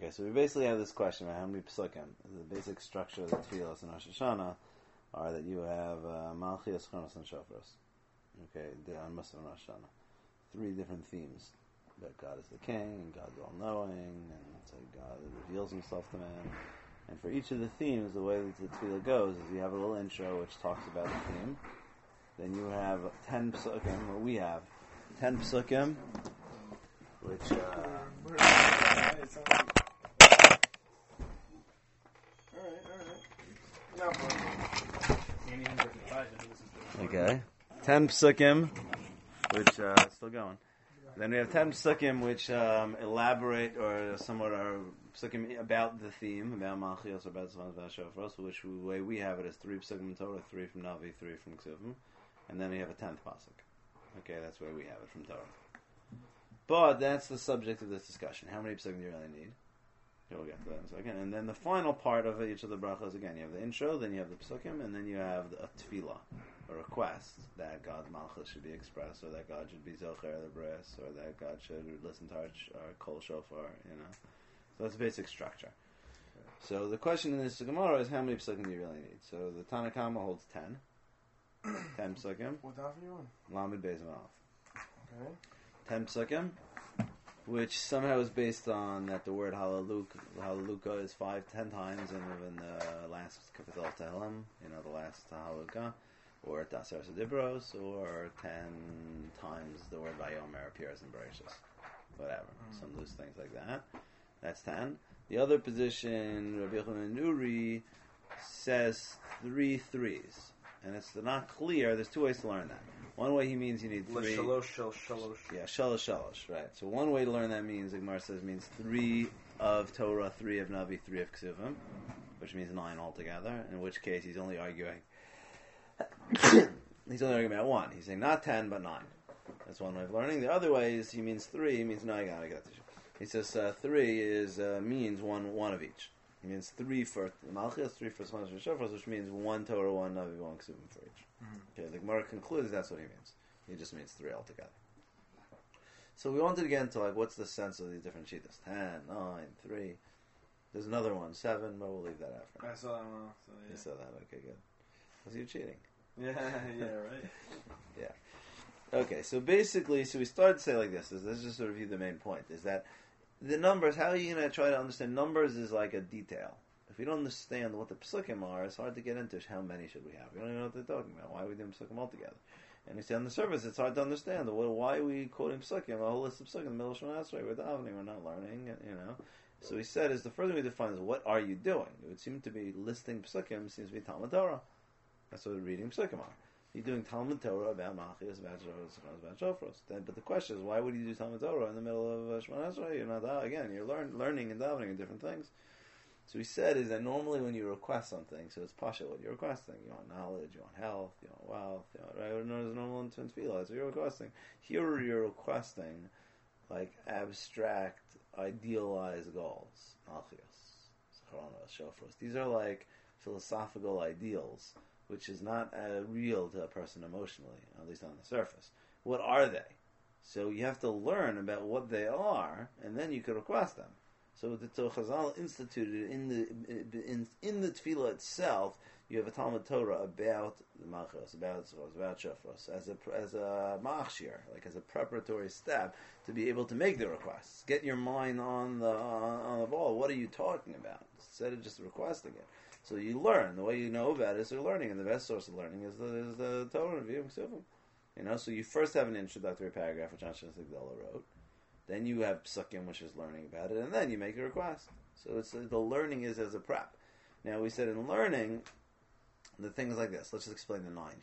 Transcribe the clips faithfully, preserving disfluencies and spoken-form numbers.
Okay, so we basically have this question about how many psukim. The basic structure of the tefillas in Rosh Hashanah are that you have uh, Malchias, Chronos, and Shofros. Okay, on Musaf and Rosh Hashanah. Three different themes. That God is the king, and God's all-knowing, and so God reveals himself to man. And for each of the themes, the way that the tefillah goes is you have a little intro which talks about the theme. Then you have ten psukim, or we have ten psukim, which... Uh, Okay. Ten psukim, which uh, still going. Then we have ten psukim, which um, elaborate or somewhat are psukim about the theme, about Malchios, or about Zman, about Shofros, which the way we have it is three psukim in Torah, three from Navi, three from Ksuvim, and then we have a tenth pasuk. Okay, that's where we have it from Torah. But that's the subject of this discussion. How many psukim do you really need? Okay, we'll get to that in a second. And then the final part of each of the brachas, again, you have the intro, then you have the psukim, and then you have the, a tefillah, a request that God's malchus should be expressed, or that God should be zocher the bris, or that God should listen to our, our kol shofar, you know. So that's the basic structure. So the question in this Gemara is how many psukim do you really need? So the Tanna Kama holds ten. ten psukim. What daf are you on? Lamed Beis Malach. Okay. ten psukim, which somehow is based on that the word hallelujah, hallelujah is five, ten times in, in the last Kapitel Tehillim, you know, the last hallelujah, or at Daser Dibros, or ten times the word Vayomer appears in Bereshis. Whatever. Mm. Some loose things like that. That's ten. The other position, Rabbi Yochanan Nuri, says three threes. And it's not clear. There's two ways to learn that. One way he means you need three. Shalosh, shalosh, shalosh. Yeah, shalosh, shalosh, right. So one way to learn that means, the Gemara says, means three of Torah, three of Navi, three of Ksuvim, which means nine altogether, in which case he's only arguing he's only arguing about one. He's saying not ten, but nine. That's one way of learning. The other way is he means three, he means, no, I gotta get that to you. He says uh, three is uh, means one one of each. He means three for Malchus, three for Smash and Shofros, which means one Torah, one Navi, one Ksubim for each. Mm-hmm. Okay, the Gemara concludes that's what he means. He just means three altogether. So we wanted to get into like what's the sense of these different shitas? Ten, nine, three. There's another one, seven, but we'll leave that after. I saw that one. So yeah. You saw that? Okay, good. Was you cheating? Yeah, yeah, right. Yeah. Okay, so basically, so we started to say like this. Is let's just sort of review the main point. Is that the numbers? How are you going to try to understand numbers? Is like a detail. If you don't understand what the psukim are, it's hard to get into how many should we have. We don't even know what they're talking about. Why are we doing psukim altogether? And you see on the surface, it's hard to understand. Well, why are we quoting psukim? A whole list of psukim in the middle of Shemona Esrei. We're davening. We're not learning. You know. So he said, is the further we define is what are you doing? It would seem to be listing psukim. Seems to be Talmud Torah. That's what reading psukim are. You're doing Talmud Torah about Malchias, about Shofros, about Shofros. But the question is, why would you do Talmud Torah in the middle of Shemona Esrei? You're not again. You're learn, learning and davening in different things. So he said is that normally when you request something, so it's pasha what you're requesting. You want knowledge, you want health, you want wealth, you want, right? What is normal in tefillah? That's what you're requesting. Here you're requesting like abstract, idealized goals. Malchias, Chronos, Shofros. These are like philosophical ideals, which is not uh, real to a person emotionally, at least on the surface. What are they? So you have to learn about what they are, and then you can request them. So the so Chazal instituted in the in, in the tefillah itself, you have a Talmud Torah about the Malchus, about about Shofros, as a as a machshir, like as a preparatory step to be able to make the requests. Get your mind on the on, on the ball. What are you talking about? Instead of just requesting it. So you learn. The way you know about it is through learning, and the best source of learning is the is the Torah and V'yim Ksuvim. You know, so you first have an introductory paragraph which Anshe Sigdala wrote. Then you have psukim, which is learning about it, and then you make a request. So it's, the learning is as a prep. Now we said in learning, the things like this. Let's just explain the nine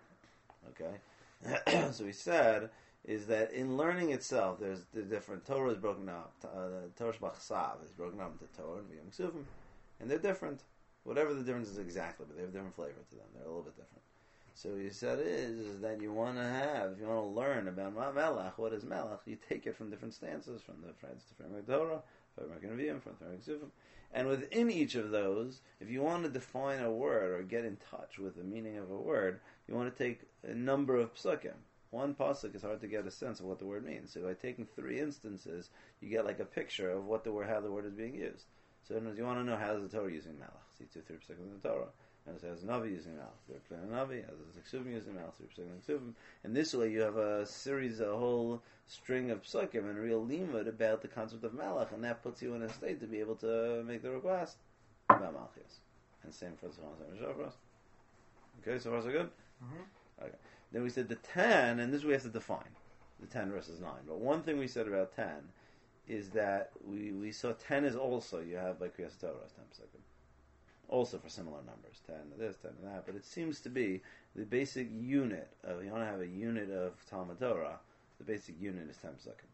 shita. Okay, so we said is that in learning itself, there's the different Torah is broken up. Uh, the Torah Shbachsav is broken up into Torah and V'yim Ksuvim, and they're different. Whatever the difference is exactly, but they have a different flavor to them. They're a little bit different. So you said is, is that you want to have, if you want to learn about Melech, what is Melech, you take it from different stances, from the friends to Framework Torah, Framework Nevi'im, from Framework Sufim. And within each of those, if you want to define a word or get in touch with the meaning of a word, you want to take a number of psukim. one pasuk is hard to get a sense of what the word means. So by taking three instances, you get like a picture of what the word, how the word is being used. So in other words, you want to know how is the Torah using Malach. See two, three percent in the Torah. And it has Navi using Malach, three percent in Navi, has Ksuvim using Malach, three percent in Ksuvim. And this way you have a series, a whole string of psukim and a real limud about the concept of Malach, and that puts you in a state to be able to make the request about Malchias. And same for the same for us. Okay, so far so good? Mm-hmm. Okay. Then we said the ten, and this we have to define, the ten versus nine. But one thing we said about ten is that we, we saw ten is also, you have by Kriyas Torah, ten second. Also for similar numbers, ten to this, ten to that. But it seems to be the basic unit of, you want to have a unit of Talmud Torah, the basic unit is ten second.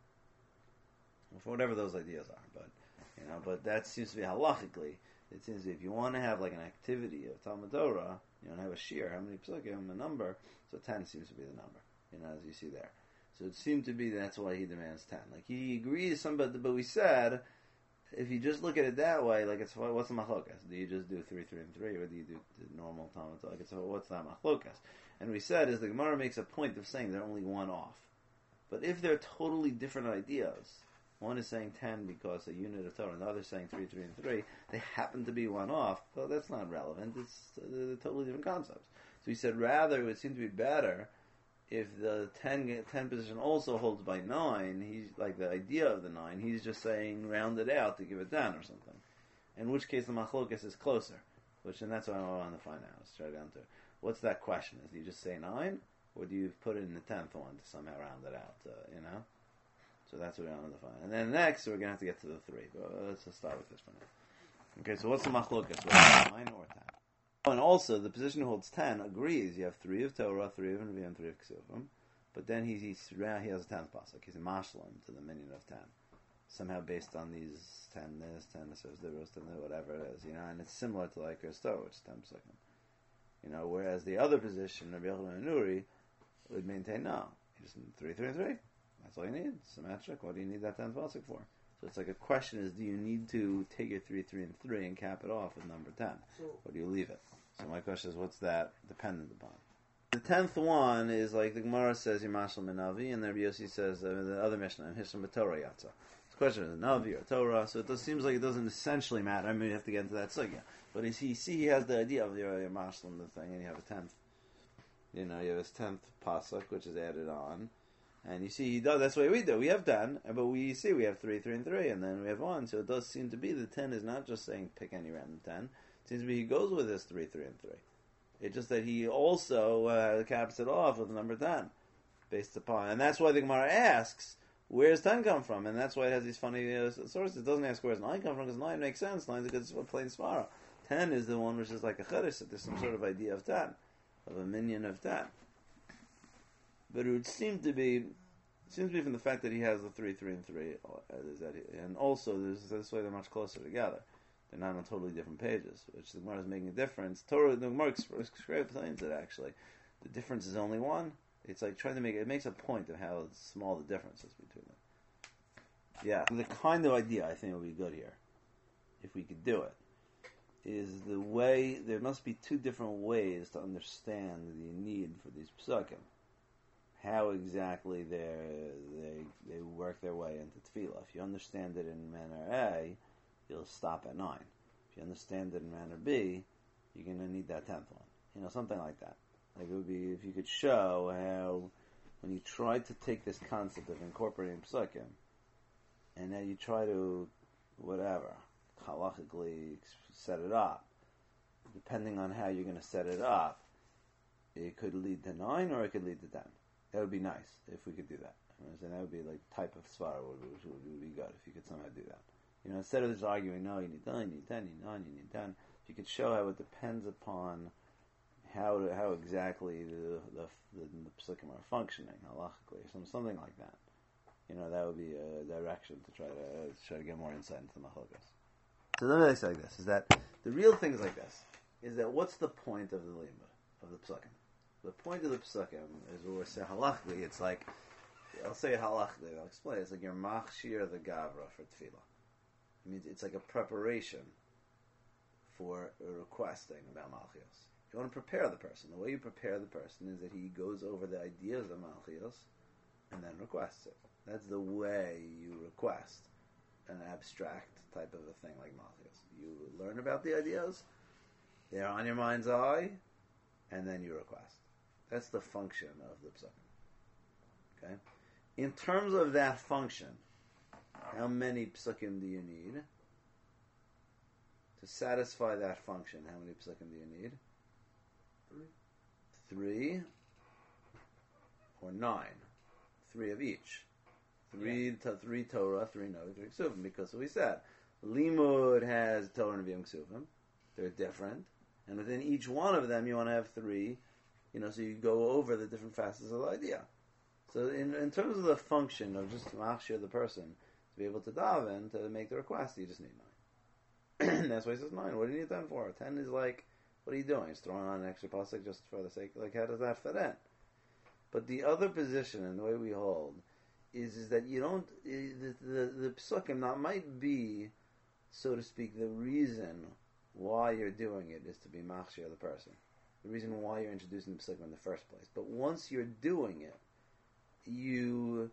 For whatever those ideas are. But, you know, but that seems to be halachically, it seems if you want to have like an activity of Talmud Torah, you want to have a shear, how many psukim, a number, so ten seems to be the number, you know, as you see there. So it seemed to be that's why he demands ten. Like he agrees some, but, but we said, if you just look at it that way, like it's, what's the machlokas? Do you just do three, three, and three, or do you do the normal Talmud Torah? Like it's, what's that machlokas? And we said is the Gemara makes a point of saying they're only one off. But if they're totally different ideas, one is saying ten because a unit of Torah, and the other is saying three, three, and three. They happen to be one off. Well, that's not relevant. It's uh, totally different concepts. So he said rather it would seem to be better if the ten, ten position also holds by nine. He's like the idea of the nine. He's just saying round it out to give it ten or something. In which case the machlokas is closer. Which and that's what I want to find out. Let's try down to what's that question? Is do you just say nine, or do you put it in the tenth one to somehow round it out? Uh, you know. So that's what we want to define. And then next, we're going to have to get to the three. But let's just start with this for now. Okay, so what's the machlokas? Nine or ten? Oh, and also, the position who holds ten agrees. You have three of Torah, three of Nevi'im, three of Ksuvim. But then he, he's, he has a tenth pasuk. He's a mashlim to the minion of ten. Somehow based on these ten this, ten this, ten this, whatever it is. You know, and it's similar to like Kriyas Torah, which is ten second. You know, whereas the other position, Rabbi Yochanan and Nuri, would maintain no. He's three, three, and three. That's all you need. Symmetric. What do you need that tenth pasuk for? So it's like a question is, do you need to take your three, three, and three and cap it off with number ten? So, or do you leave it? So my question is, what's that dependent upon? The tenth one is like the Gemara says, Yimashal Minavi, and then Rabbi Yossi says, uh, the other Mishnah, Hisham Torah Yatza. The question is, Navi or Torah, so it does, seems like it doesn't essentially matter. I mean, you have to get into that sugya. But is he, see, he has the idea of your Yimashal in the thing, and you have a tenth. You know, you have his tenth pasuk, which is added on. And you see, he does. That's what we do. We have ten, but we see we have three, three, and three, and then we have one. So it does seem to be the ten is not just saying pick any random ten. It seems to be he goes with his three, three, and three. It's just that he also uh, caps it off with number ten, based upon, and that's why the Gemara asks, "Where's ten come from?" And that's why it has these funny uh, sources. It doesn't ask where's nine come from because nine makes sense. Nine is a good plain svara. Ten is the one which is like a chiddush. That there's some sort of idea of ten, of a minion of ten. But it would seem to be, it seems to be from the fact that he has the three, three, and three, uh, is that he, and also there's, this way they're much closer together. They're not on totally different pages, which the Gemara is making a difference. Torah, the Gemara explains it actually. The difference is only one. It's like trying to make it makes a point of how small the difference is between them. Yeah, the kind of idea I think would be good here, if we could do it, is the way there must be two different ways to understand the need for these psukim. How exactly they they they work their way into tefillah. If you understand it in manner A, you'll stop at nine. If you understand it in manner B, you're going to need that tenth one. You know, something like that. Like it would be if you could show how when you try to take this concept of incorporating psukim, and then you try to whatever halachically set it up, depending on how you're going to set it up, it could lead to nine or it could lead to ten. That would be nice if we could do that. And that would be like type of svara, which would, would be good if you could somehow do that. You know, instead of just arguing, no, you need nine, you need ten, you need nine, you need ten. If you could show how it depends upon how to, how exactly the the, the, the psukim are functioning halachically, some something like that. You know, that would be a direction to try to uh, try to get more insight into the machlokas. So the way I say like this is that the real thing is like this: is that what's the point of the limud of the psukim? The point of the psukim is what we say halachically. It's like, I'll say it halachically. I'll explain. It's like your machshir the gavra for tefillah. It means it's like a preparation for requesting about malchios. You want to prepare the person. The way you prepare the person is that he goes over the ideas of Malchios and then requests it. That's the way you request an abstract type of a thing like Malchios. You learn about the ideas, they're on your mind's eye, and then you request. That's the function of the psukim. Okay? In terms of that function, how many psukim do you need? To satisfy that function, how many psukim do you need? Three. Three or nine. Three of each. Three Yeah. to, three Torah, three Novi, three Ksuvim. Because we said, Limud has Torah and Nevi'im Ksuvim. They're different. And within each one of them, you want to have three. You know, so you go over the different facets of the idea. So in, in terms of the function of just machshir the person, to be able to daven, to make the request, you just need nine. That's why he says nine. What do you need ten for? Ten is like, what are you doing? Just throwing on an extra pasuk just for the sake, like, how does that fit in? But the other position, and the way we hold, is is that you don't, the, the, the psukim, that might be, so to speak, the reason why you're doing it is to be machshir the person. The reason why you're introducing the psukim in the first place. But once you're doing it, you,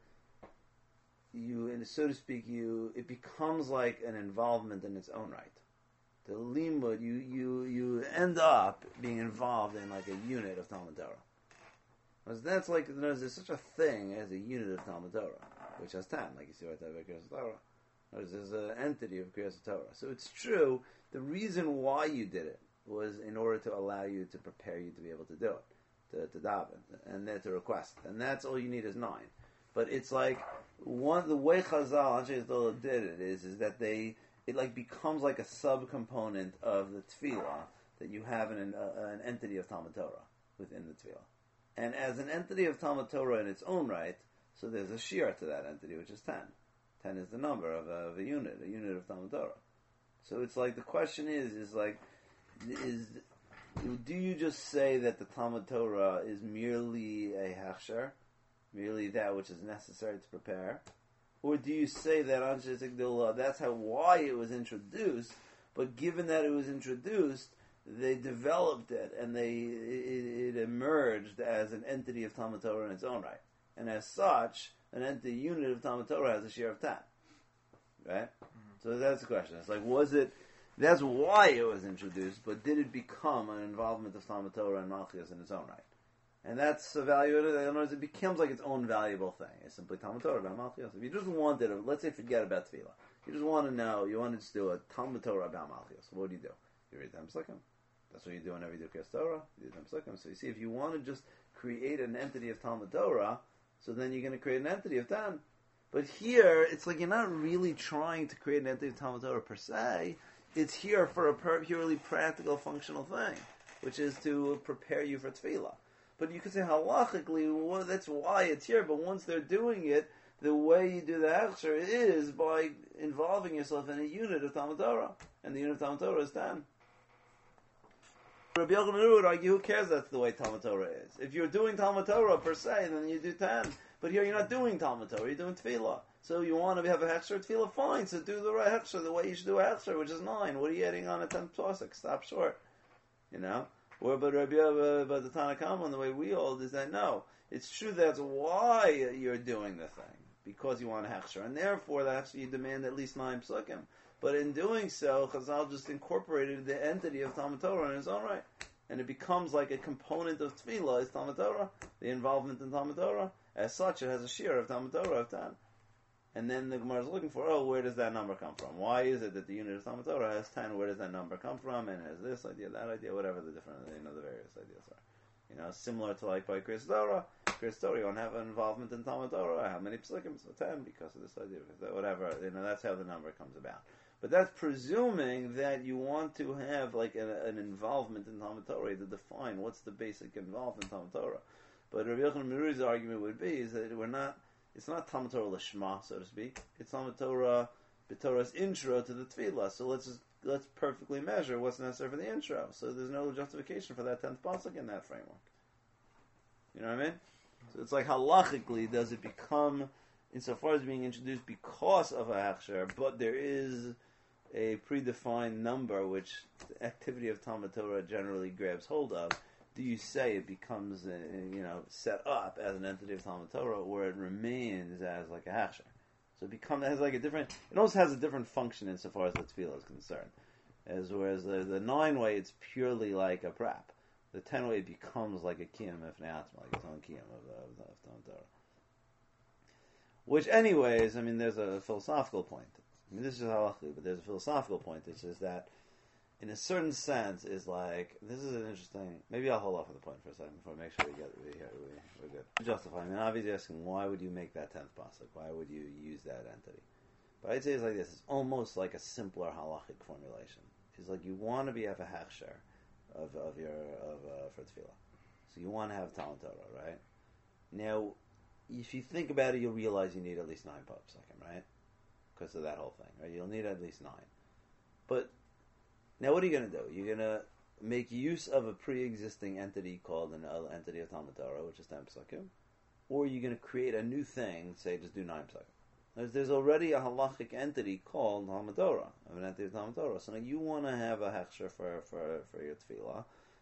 you, and so to speak, you, it becomes like an involvement in its own right. The limud, you, you, you end up being involved in like a unit of Talmud Torah. Because that's like, there's, there's such a thing as a unit of Talmud Torah, which has ten, like you see right there by Kriyas Torah. There's, there's an entity of Kriyas Torah. So it's true, the reason why you did it was in order to allow you to prepare you to be able to do it, to, to daven, and then to request. And that's all you need is nine. But it's like, one, the way Chazal, Anshe Yisrael did it is, is that they, it like becomes like a subcomponent of the tefillah, that you have an, uh, an entity of Talmud Torah within the tefillah. And as an entity of Talmud Torah in its own right, so there's a shir to that entity, which is ten. Ten is the number of a, of a unit, a unit of Talmud Torah. So it's like, the question is, is like, is, do you just say that the Talmud Torah is merely a hachshar, merely that which is necessary to prepare? Or do you say that Anshe Zigdullah, that's how, why it was introduced, but given that it was introduced, they developed it, and they it, it emerged as an entity of Talmud Torah in its own right. And as such, an entity unit of Talmud Torah has a share of ten. Right? Mm-hmm. So that's the question. It's like, was it, that's why it was introduced, but did it become an involvement of Talmud Torah and Malchios in its own right? And that's evaluated, in other words, it becomes like its own valuable thing. It's simply Talmud Torah about Malchios. If you just wanted, to, let's say forget about Tefillah. You just want to know, you want to just do a Talmud Torah about Malchios. What do you do? You read the Psukim. That's what you do whenever you do Kriyas Torah. You do the Psukim. So you see, if you want to just create an entity of Talmud Torah, so then you're going to create an entity of ten. But here, it's like you're not really trying to create an entity of Talmud Torah per se. It's here for a purely practical, functional thing, which is to prepare you for Tefillah. But you could say halachically, well, that's why it's here. But once they're doing it, the way you do the hechsher is by involving yourself in a unit of Talmud Torah, and the unit of Talmud Torah is ten. Rabbi Yochanan would argue, who cares that's the way Talmud Torah is? If you're doing Talmud Torah per se, then you do ten. But here you're not doing Talmud Torah, you're doing Tefillah. So you want to have a hechsher Tefillah, fine, so do the right hechsher, the way you should do a hechsher, which is nine. What are you adding on a ten pasuk? Stop short. You know? Or but Rabbi uh, but the Tanna Kama, and the way we hold, is that no, it's true that's why you're doing the thing, because you want a hechsher, and therefore the hechsher you demand at least nine psukim. But in doing so, Chazal just incorporated the entity of Talmud Torah in its own right. And it becomes like a component of Tefillah is Talmud Torah, the involvement in Talmud Torah. As such, it has a share of Talmud Torah of ten. And then the Gemara is looking for, oh, where does that number come from? Why is it that the unit of Talmud Torah has ten? Where does that number come from? And has this idea, that idea, whatever the different, you know, the various ideas are. You know, similar to like by Kriyas Torah. Kriyas Torah, you want to have an involvement in Talmud Torah. How many psukim? So ten, because of this idea, because that, whatever. You know, that's how the number comes about. But that's presuming that you want to have like a, an involvement in Talmud Torah to define what's the basic involvement in Talmud Torah. But Rabbi Yochanan Merui's argument would be is that we're not. It's not Talmud Torah Lishma, so to speak. It's Talmud Torah, B'Torah's intro to the Tefillah. So let's just, let's perfectly measure what's necessary for the intro. So there's no justification for that tenth pasuk in that framework. You know what I mean? So it's like halachically, does it become, insofar as being introduced because of a hechsher, but there is a predefined number, which the activity of Talmud Torah generally grabs hold of, do you say it becomes, uh, you know, set up as an entity of Talmud Torah, or it remains as like a hachsher? So it becomes it has like a different. It almost has a different function insofar as the tefillah is concerned. As whereas the, the nine way, it's purely like a prep. The ten way becomes like a kiyum if ne'atzma, like its own kiyum of, of, of Talmud Torah. Which, anyways, I mean, there's a philosophical point. I mean, this is halachically, but there's a philosophical point, which is that, in a certain sense, is like this is an interesting. Maybe I'll hold off on the point for a second before I make sure we get we, we, we're good. Justify. I mean, obviously, asking why would you make that tenth pasuk? Why would you use that entity? But I'd say it's like this: it's almost like a simpler halachic formulation. It's like you want to be have a hechsher of of your of uh, for tefillah, so you want to have Talmud Torah, right? Now, if you think about it, you'll realize you need at least nine pasukim, right? Because of that whole thing, right? You'll need at least nine. But now, what are you going to do? You're going to make use of a pre-existing entity called an uh, entity of Talmud Torah, which is ten pasukim, or you're going to create a new thing, say just do nine pasukim. There's, there's already a halachic entity called Talmud Torah, of an entity of Talmud Torah. So now you want to have a hechsher for, for, for your tefillah.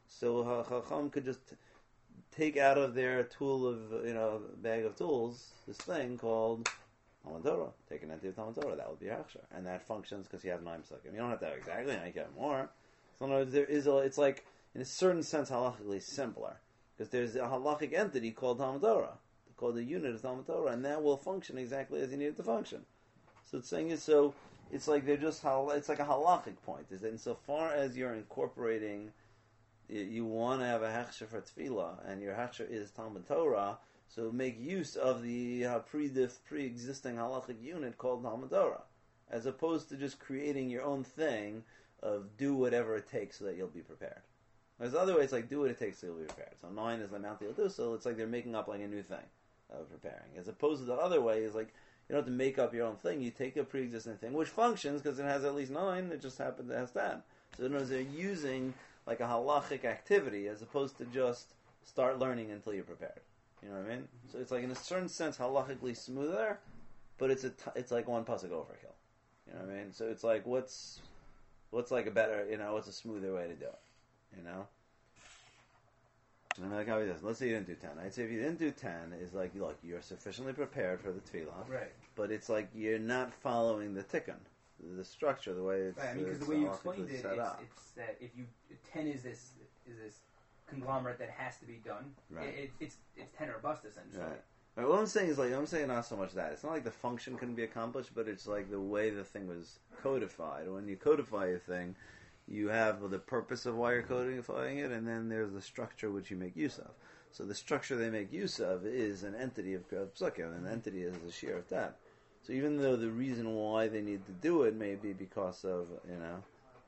So Chacham could just t- take out of their tool of, you know, bag of tools, this thing called Talmud Torah. Take an entity of Talmud Torah. That would be a hechsher. And that functions because you have nine pasukim. You don't have to have exactly nine, you can have more. So in other words, there is a, it's like, in a certain sense, halachically simpler. Because there's a halachic entity called Talmud Torah, called the unit of Talmud Torah, and that will function exactly as you need it to function. So it's saying is so. It's like they're just hal- it's like a halachic point. Is that insofar as you're incorporating, you, you want to have a hechsher for tefillah, and your hechsher is Talmud Torah. So make use of the uh, pre pre-existing halachic unit called Talmud Torah, as opposed to just creating your own thing of do whatever it takes so that you'll be prepared. There's other ways like do what it takes so you'll be prepared. So nine is the Mount Yildu, so it's like they're making up like a new thing of preparing, as opposed to the other way is like you don't have to make up your own thing. You take a pre-existing thing which functions because it has at least nine. It just happens it has ten. So in other words, they're using like a halachic activity as opposed to just start learning until you're prepared. You know what I mean? So it's like in a certain sense halachically smoother, but it's a t- it's like one pasuk overkill. You know what I mean? So it's like what's what's like a better you know what's a smoother way to do it? You know. And like how he does. Let's say you didn't do ten. I'd say if you didn't do ten, is like look, you're sufficiently prepared for the tefillah, right? But it's like you're not following the tikkun, the structure, the way it's. Right. I mean, because the way you explained it, it's, it's that if you ten is this is this conglomerate that has to be done. Right. It, it, it's it's ten or bust essentially. Right. Right. What I'm saying is like I'm saying not so much that it's not like the function couldn't be accomplished, but it's like the way the thing was codified. When you codify a thing, you have the purpose of why you're codifying it, and then there's the structure which you make use of. So the structure they make use of is an entity of psukim, and the entity is a shear of ten. So even though the reason why they need to do it may be because of, you know,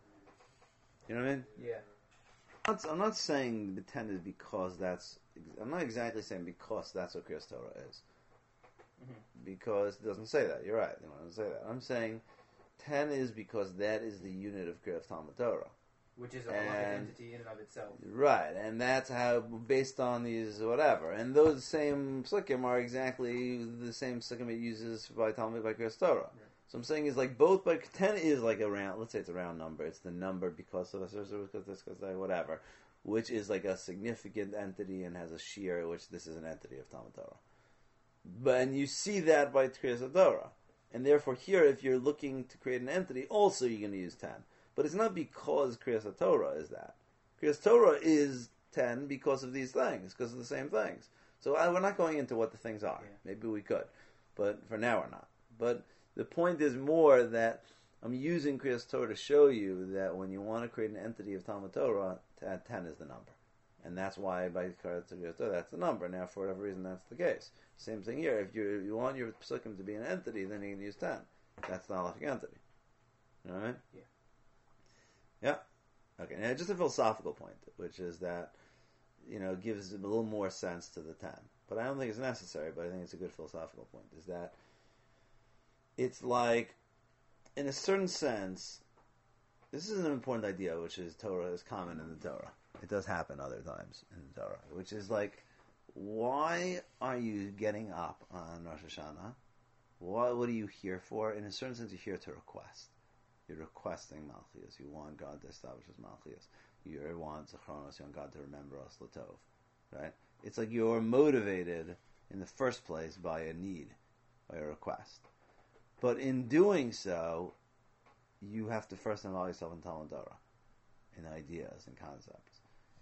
you know what I mean? Yeah. I'm not, I'm not saying the ten is because that's, I'm not exactly saying because that's what Kriyas Torah is. Mm-hmm. Because it doesn't say that. You're right. It doesn't say that. I'm saying ten is because that is the unit of Kriyas Talmud Torah. Which is a halachic entity in and of itself. Right, and that's how, based on these whatever. And those same psukim are exactly the same psukim it uses by Talmud by Kriyas Torah. Right. So I'm saying is like both, but ten is like a round, let's say it's a round number. It's the number because of a because this, because that, whatever. Which is like a significant entity and has a shear, which this is an entity of Talmud Torah. But, and you see that by Kriyas Torah. And therefore here, if you're looking to create an entity, also you're going to use ten. But it's not because Kriyas Torah is that. Kriyas Torah is ten because of these things, because of the same things. So I, we're not going into what the things are. Yeah. Maybe we could. But for now we're not. But the point is more that I'm using Kriyas Torah to show you that when you want to create an entity of Talmud Torah, ten is the number. And that's why by Kriyas Torah, that's the number. Now, for whatever reason, that's the case. Same thing here. If you you want your psukim to be an entity, then you can use ten. That's the halachic entity. You know what I mean? Yeah. Yeah. Okay. Now, just a philosophical point, which is that, you know, gives a little more sense to the ten. But I don't think it's necessary, but I think it's a good philosophical point, is that it's like, in a certain sense, this is an important idea, which is Torah is common in the Torah. It does happen other times in the Torah, which is like, why are you getting up on Rosh Hashanah? What, what are you here for? In a certain sense, you're here to request. You're requesting Malchus. You want God to establish His Malchus. You want Zechronos. You want God to remember us Latov. Right? It's like you're motivated in the first place by a need, by a request. But in doing so, you have to first involve yourself in Talmud Torah, in ideas and concepts.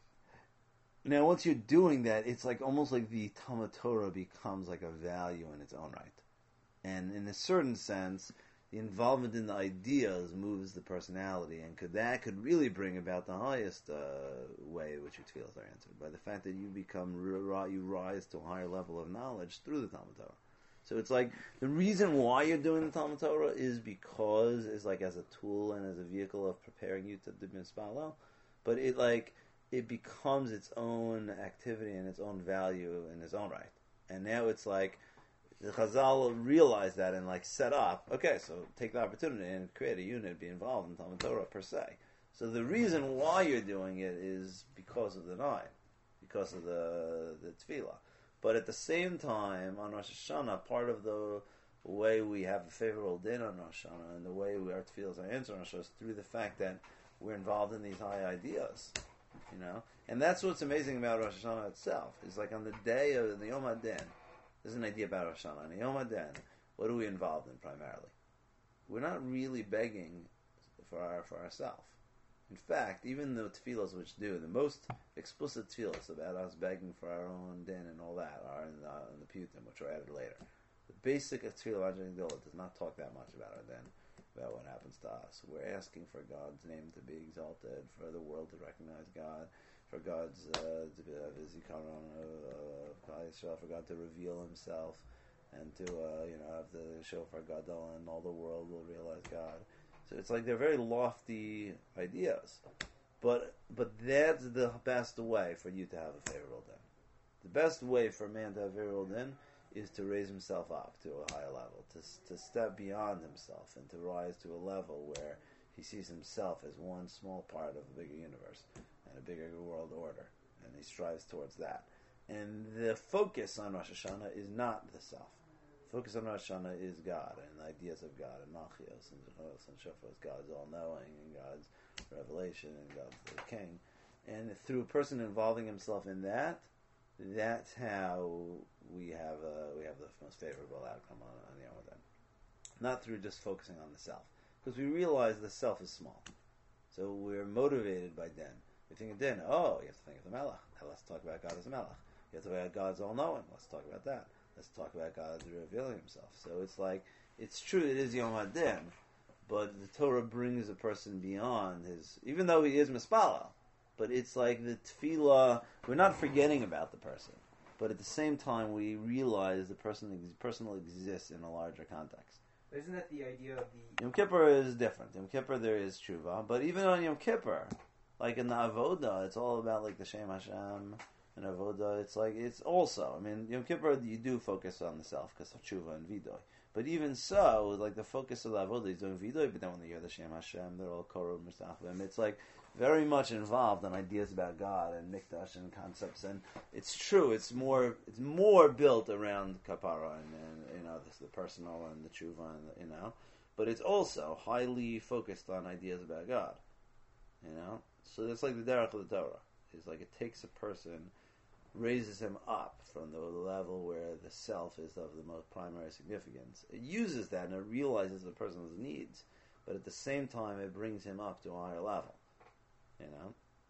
Now, once you're doing that, it's like almost like the Talmud Torah becomes like a value in its own right. And in a certain sense, the involvement in the ideas moves the personality, and could, that could really bring about the highest uh, way in which your tefillos are answered, by the fact that you become, you rise to a higher level of knowledge through the Talmud Torah. So it's like, the reason why you're doing the Talmud Torah is because it's like as a tool and as a vehicle of preparing you to do mispalel, but it like, it becomes its own activity and its own value in its own right. And now it's like, the Chazal realized that and like set up, okay, so take the opportunity and create a unit, be involved in Talmud Torah per se. So the reason why you're doing it is because of the nine, because of the the tefillah. But at the same time, on Rosh Hashanah, part of the way we have a favorable din on Rosh Hashanah and the way we, our tefillahs are answered on Rosh Hashanah is through the fact that we're involved in these high ideas, you know. And that's what's amazing about Rosh Hashanah itself. Is like on the day of the Yom HaDin, there's an idea about Rosh Hashanah. On Yom HaDin, what are we involved in primarily? We're not really begging for our for ourselves. In fact, even the tefillos which do, the most explicit tefillos about us begging for our own din and all that are in the, in the Piyutim, which are added later. The basic tefillah of Gedolah does not talk that much about our din, about what happens to us. We're asking for God's name to be exalted, for the world to recognize God, for God's uh, to be, uh, Zikaron of Klal Yisrael, for God to reveal Himself, and to uh, you know have the shofar gadol, and all the world will realize God. So it's like they're very lofty ideas, but but that's the best way for you to have a favorable din. The best way for a man to have a favorable din is to raise himself up to a higher level, to to step beyond himself and to rise to a level where he sees himself as one small part of a bigger universe and a bigger world order, and he strives towards that. And the focus on Rosh Hashanah is not the self. Focus on Rosh Hashanah is God and the ideas of God and Malchios and Zechros and Shofos, God's all-knowing and God's revelation and God's the King. And through a person involving himself in that, that's how we have uh, we have the most favorable outcome on, on Yom HaDin. Not through just focusing on the self. Because we realize the self is small. So we're motivated by din. We think of din, oh, you have to think of the Melech. Now let's talk about God as a Melech. You have to talk about God's all-knowing. Let's talk about that. Let's talk about God revealing Himself. So it's like, it's true, it is Yom HaDin, but the Torah brings a person beyond his, even though he is Mispala, but it's like the Tefillah, we're not forgetting about the person, but at the same time we realize the person personal exists in a larger context. But isn't that the idea of the... Yom Kippur is different. Yom Kippur there is Tshuva, but even on Yom Kippur, like in the Avodah, it's all about like the Shem Hashem, and Avodah, it's like, it's also, I mean, Yom Kippur, you do focus on the self because of Tshuva and Vidoy. But even so, like the focus of the Avodah is doing Vidoy, but then when they hear the Shem Hashem, they're all Korov, Mustafim. It's like very much involved in ideas about God and Mikdash and concepts. And it's true, it's more it's more built around Kapara and, and you know, this, the personal and the Tshuva, and the, you know. But it's also highly focused on ideas about God, you know. So it's like the Derech of the Torah. It's like it takes a person, raises him up from the level where the self is of the most primary significance. It uses that and it realizes the person's needs, but at the same time it brings him up to a higher level. You know?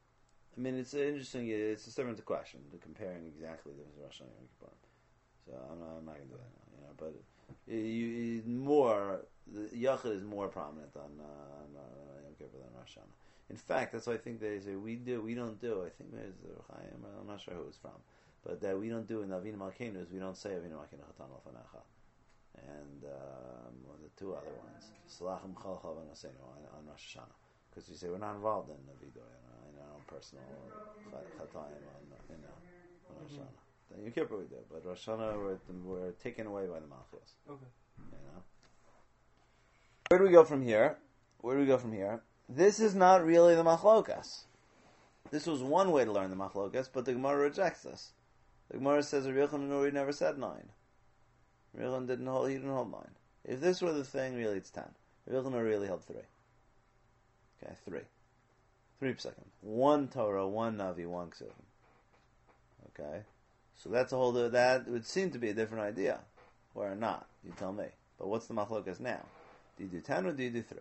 I mean, it's interesting, it's a different question, to comparing exactly the Rosh Hashanah and Yom Kippur. So I'm not, I'm not going to do that now, you know, but it, you, it more, the Yachid is more prominent on, uh, on uh, Yom Kippur than Rosh Hashanah. In fact, that's why I think they say we do, we don't do. I think there's the Chaim, I'm not sure who it's from, but that we don't do in Avinu Malkeinu is we don't say Avinu Malkeinu Chatan L'Fanecha, and um, the two other ones, Salachim Chalchal V'Naseinu on Rosh Hashanah, because we say we're not involved in Avido, in our own personal Chatayim on you know on Rosh Hashanah. Then Yom Kippur we do, but Rosh Hashanah we're, we're taken away by the Malchus. Okay. You know. Where do we go from here? Where do we go from here? This is not really the machlokas. This was one way to learn the machlokas, but the Gemara rejects this. The Gemara says Rabbi Yochanan Nuri never said nine. Rabbi Yochanan didn't hold. He didn't hold nine. If this were the thing, really it's ten. Rabbi Yochanan really held three. Okay, three. Three psukim. One Torah, one Navi, one Ksuvim. Okay? So that's a whole, that would seem to be a different idea. Or not, you tell me. But what's the machlokas now? Do you do ten or do you do three?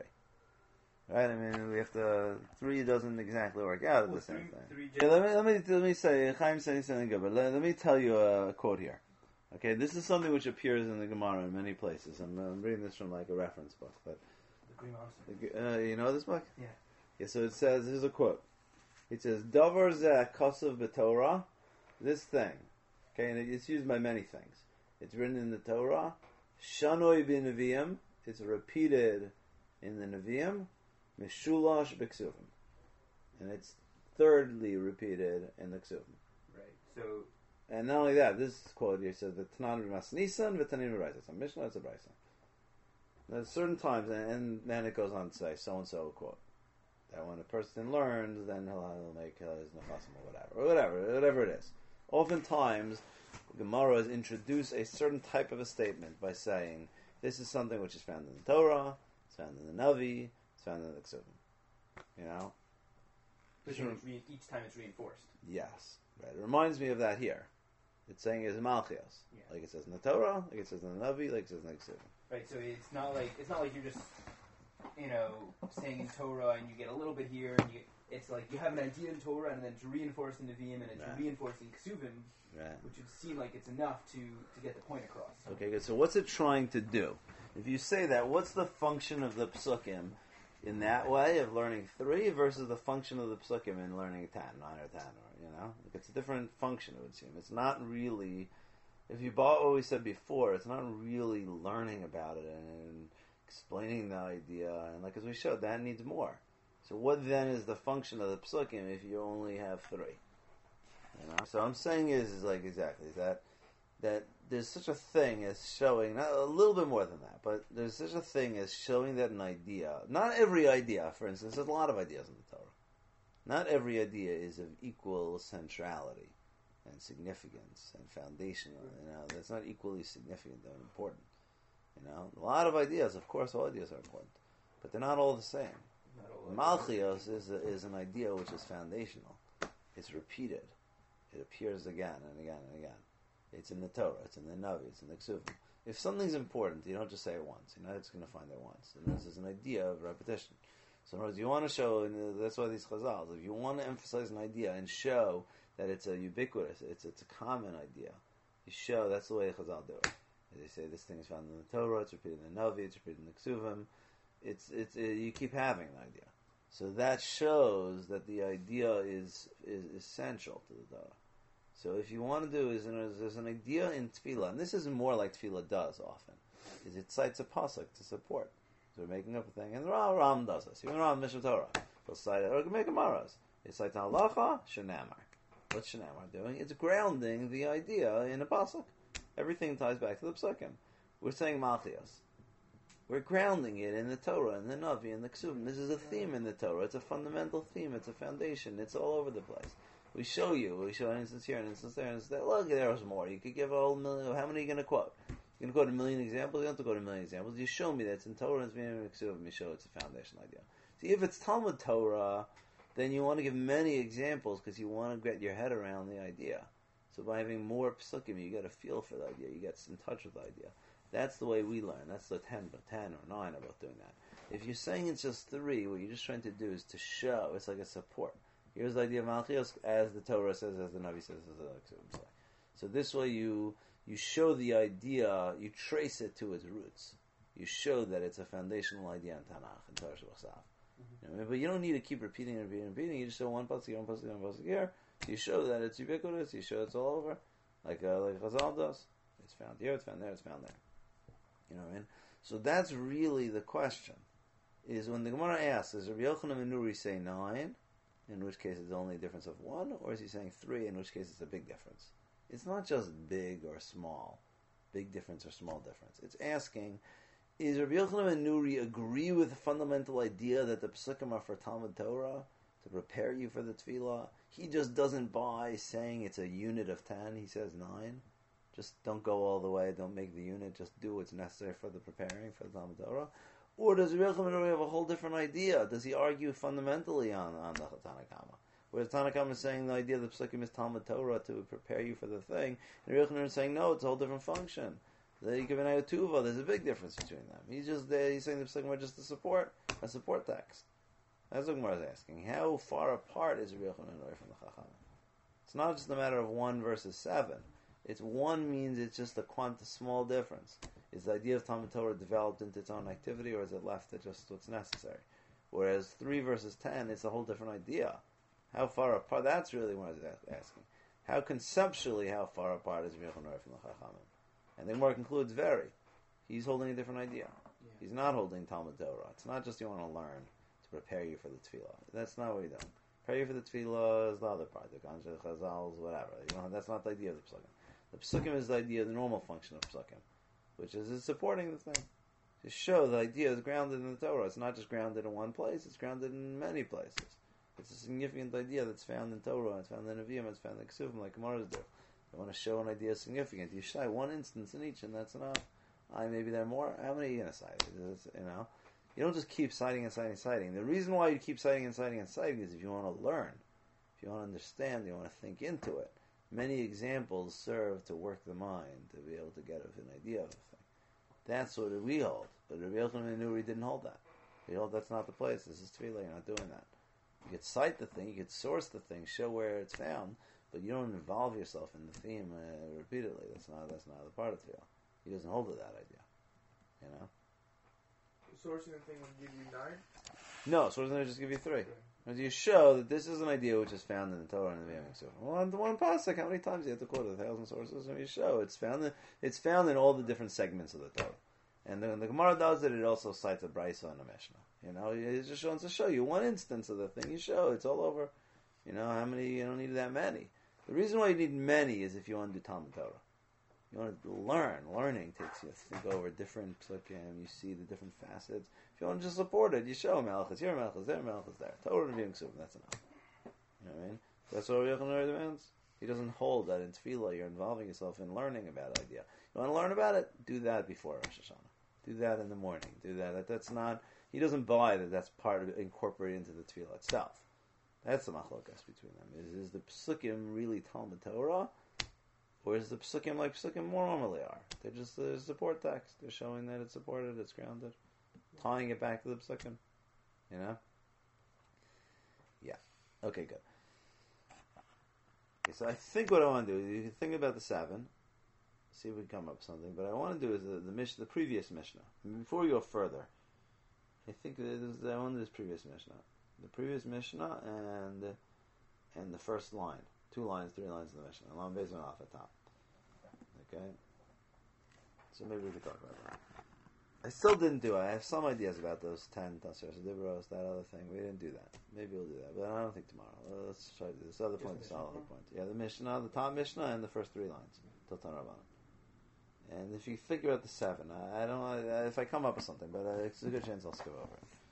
Right? I mean, we have to, three doesn't exactly work out at Well, the same three- thing. three Okay, let me, let me, let me say, Chaim saying something good, but let, let me tell you a quote here. Okay, this is something which appears in the Gemara in many places. I'm, I'm reading this from like a reference book, but The Green Monster. uh, you know this book? Yeah. Yeah. So it says, here's a quote. It says, "Davar zeh kosav b'Torah." This thing, okay, and it's used by many things. It's written in the Torah. Shanoi b'Neviim. It's repeated in the Neviim. Mishulash b'Ksuvim, and it's thirdly repeated in the Ksuvim. Right. So And not only that, this quote here says, "V'tanan v'mas nisan, v'tanin v'raisa." It's a Mishnah, it's a Brisa. There's certain times, and, and then it goes on to say, so and so quote, that when a person learns, then he'll, he'll make uh, his nefasim or whatever, or whatever, whatever it is. Oftentimes, Gemara has introduced a certain type of a statement by saying, this is something which is found in the Torah, it's found in the Navi, it's found in the Ksuvim. You know? Which means re- each time it's reinforced. Yes. Right. It reminds me of that here. It's saying it's Malchios. Yeah. Like it says in the Torah, like it says in the Navi, like it says in the Ksuvim. Right. So it's not like it's not like you're just you know saying in Torah and you get a little bit here. And you, it's like you have an idea in Torah and then it's reinforced in Nevi'im and it's Right. reinforced in Ksuvim, Right. which would seem like it's enough to to get the point across. Okay, good. So what's it trying to do? If you say that, what's the function of the psukim in that way of learning three versus the function of the psukim in learning ten, nine or ten, or you know, like it's a different function. It would seem it's not really. If you bought what we said before, it's not really learning about it and explaining the idea, and like as we showed, that needs more. So what then is the function of the psukim if you only have three? You know? So I'm saying is, is like exactly that that there's such a thing as showing, not, a little bit more than that, but there's such a thing as showing that an idea, not every idea, for instance, there's a lot of ideas in the Torah. Not every idea is of equal centrality and significance and foundational. You know, that's not equally significant and important. You know, a lot of ideas, of course, all ideas are important, but they're not all the same. Malchios is a, is an idea which is foundational. It's repeated. It appears again and again and again. It's in the Torah. It's in the Navi. It's in the Ksuvim. If something's important, you don't just say it once. You're not just going to find it once. And this is an idea of repetition. So in other words, you want to show, and that's why these chazals, if you want to emphasize an idea and show that it's a ubiquitous, it's it's a common idea, you show that's the way chazal do it. They say this thing is found in the Torah, it's repeated in the Navi, it's repeated in the Ksuvim. It's it's it, you keep having an idea. So that shows that the idea is is essential to the Torah. So if you want to do is there's an idea in tefillah, and this is more like tefillah does often, is it cites a pasuk to support. So we're making up a thing, and the Ram, Ram does this. Even Ram Mishnah Torah, he'll cite it, or make a maras. It cites halacha shenamar. What's shenamar doing? It's grounding the idea in a pasuk. Everything ties back to the psukim. We're saying malchios. We're grounding it in the Torah, in the Navi, in the Ksuvim. This is a theme in the Torah. It's a fundamental theme. It's a foundation. It's all over the place. We show you. We show an instance here, an instance there, an instance there. Look, there's more. You could give a whole million. How many are you going to quote? You're going to quote a million examples? You don't have to quote a million examples. You show me that it's in Torah and it's being in Ksuvim. You show it's a foundation idea. See, if it's Talmud Torah, then you want to give many examples because you want to get your head around the idea. So by having more psukim, you get a feel for the idea. You get in touch with the idea. That's the way we learn. That's the ten, ten or nine about doing that. If you're saying it's just three, what you're just trying to do is to show. It's like a support. Here's the idea of Malchios, as the Torah says, as the Navi says, as the Ksuvim say. So this way you you show the idea, you trace it to its roots. You show that it's a foundational idea in Tanakh, in Torah Shabbat. Mm-hmm. You know, but you don't need to keep repeating and repeating and repeating. You just show one pasuk, one pasuk, one pasuk here. You show that it's ubiquitous. You show it's all over, like uh, like Chazal does. It's found here, it's found there, it's found there. You know what I mean? So that's really the question. Is when the Gemara asks, does Rabbi Yochanan ben Nuri say nine, in which case it's only a difference of one, or is he saying three, in which case it's a big difference? It's not just big or small, big difference or small difference. It's asking, is Rabbi Yochanan ben Nuri agree with the fundamental idea that the Pesukim are for Talmud Torah, to prepare you for the Tefillah? He just doesn't buy saying it's a unit of ten, he says nine. Just don't go all the way, don't make the unit, just do what's necessary for the preparing for the Talmud Torah. Or does Rabbi Yochanan have a whole different idea? Does he argue fundamentally on, on the Tanakama? Whereas Tanakama is saying the idea that Psukim is Talmud Torah to prepare you for the thing, and Rabbi Yochanan is saying no, it's a whole different function. The Yikav and Tuva, there's a big difference between them. He's just there, he's saying the Psukim are just a support, a support text. That's what Gemara is asking. How far apart is Rabbi Yochanan from the Chacham? It's not just a matter of one versus seven. It's one means it's just a quant a small difference. Is the idea of Talmud Torah developed into its own activity, or is it left to just what's necessary? Whereas three versus ten, it's a whole different idea. How far apart? That's really what I was asking. How conceptually, how far apart is Rabbi Yochanan from the Chachamim? And then more concludes very. He's holding a different idea. Yeah. He's not holding Talmud Torah. It's not just you want to learn to prepare you for the tefillah. That's not what he's doing. Prepare you for the tefillah is the other part, the Ganjah, Chazals, whatever. You know, that's not the idea of the Psukim. The Psukim is the idea of the normal function of Psukim, which is it's supporting the thing. To show the idea is grounded in the Torah. It's not just grounded in one place, it's grounded in many places. It's a significant idea that's found in Torah, it's found in Nevi'im, it's found in Ksuvim, like Gemara's do. They want to show an idea is significant. You cite one instance in each, and that's enough. I maybe there are more. How many are you going to cite? You know, you don't just keep citing and citing and citing. The reason why you keep citing and citing and citing is if you want to learn, if you want to understand, you want to think into it. Many examples serve to work the mind to be able to get an idea of a thing. That's what we hold. But Rabbi Yochanan knew he didn't hold that. He held that's not the place. This is tefillah. You're not doing that. You could cite the thing, you could source the thing, show where it's found, but you don't involve yourself in the theme uh, repeatedly. That's not that's not the part of tefillah. He doesn't hold to that idea. You know. Sourcing the thing would give you nine. No, sourcing would just give you three. As you show that this is an idea which is found in the Torah and the Nevi'im. So, well, on the one pasuk, how many times do you have to quote a thousand sources? And you show it's found in it's found in all the different segments of the Torah. And then the Gemara does it. It also cites a brisa and a mishnah. You know, it just wants to show you one instance of the thing. You show it's all over. You know how many? You don't need that many. The reason why you need many is if you want to do Talmud Torah. You want to learn. Learning takes you to think over different psukim. You see the different facets. If you want to just support it, you show Malchus here, Malchus there, Malchus there. Torah and Ksuvim, that's enough. You know what I mean? That's what Rabbi Yochanan demands. He doesn't hold that in tefillah. You're involving yourself in learning about an idea. You want to learn about it? Do that before Rosh Hashanah. Do that in the morning. Do that. that that's not. He doesn't buy that. That's part of it, incorporated into the tefillah itself. That's the machlokas between them. Is, is the psukim really Talmud Torah, or is the psukim like psukim more normally are? They're just a support text. They're showing that it's supported, it's grounded, tying it back to the psukim. You know? Yeah. Okay, good. Okay, so I think what I want to do is you can think about the seven, see if we can come up with something. But I want to do is the the, mish, the previous Mishnah. Before we go further, I think this is, I want to do this previous Mishnah. The previous Mishnah and and the first line. Two lines, three lines in the Mishnah. Lam Beis and off the top. Okay? So maybe we could talk about that. I still didn't do it. I have some ideas about those ten Tasers, Dibros, that other thing. We didn't do that. Maybe we'll do that. But I don't think tomorrow. Well, let's try to do this other point. This other point. Yeah, the Mishnah, the top Mishnah, and the first three lines. Totan Rabbanan. And if you think about the seven, I, I don't know if I come up with something, but uh, it's a good chance I'll skip over it.